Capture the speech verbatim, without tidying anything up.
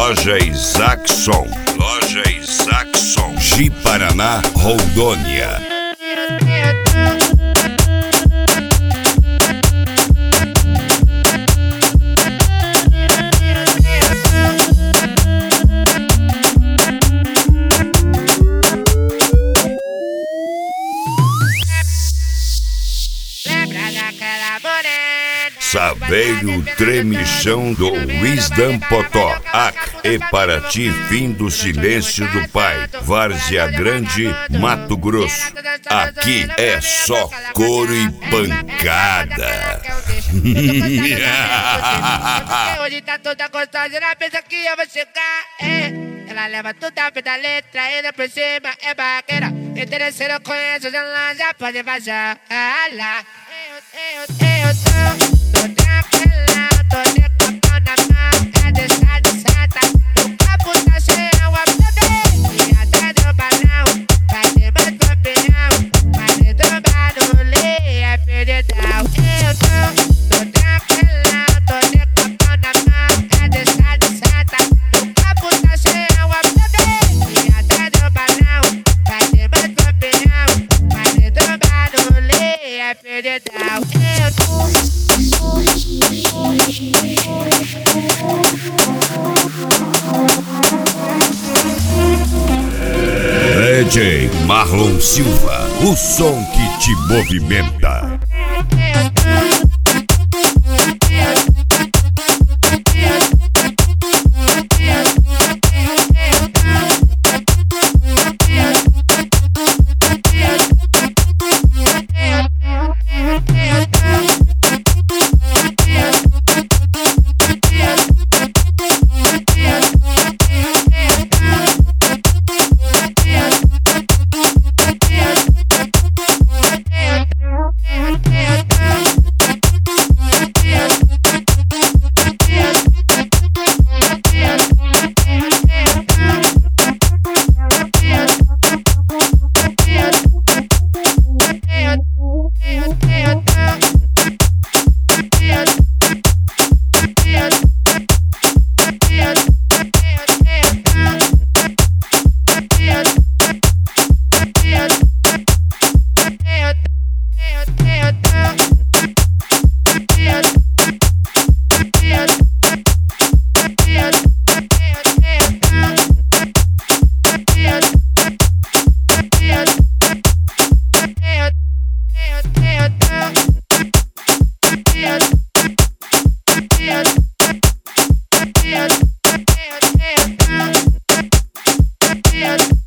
Loja Isaacson. Loja Isaacson. Ji-Paraná, Rondônia. Saveiro Tremichão do Wisdom Potó. Ac e Paraty, fim do silêncio do pai. Várzea Grande, Mato Grosso. Aqui é só couro e pancada. Hoje tá toda gostosa, ela pensa que eu vou chegar. É. Ela leva tudo ao pé da letra, ainda por cima é baqueira. Interesseiro, eu conheço, ela já pode vazar. Ah, lá. Eu, eu, eu, eu, tô tranquila, tô de copão na mão, é deixar de seta. O copo tá cheio, a bebê, e até do balão. Vai ter mais tua opinião, mas dentro do barulho é perdidão. Eu tô, tô tranquila, tô de copão na mão, é deixar de seta. O copo tá cheio, a bebê, e até do balão. Vai ter mais tua opinião, mas dentro do barulho é perdidão. Eu tô. D J Marlon Silva, o som que te movimenta. Yeah.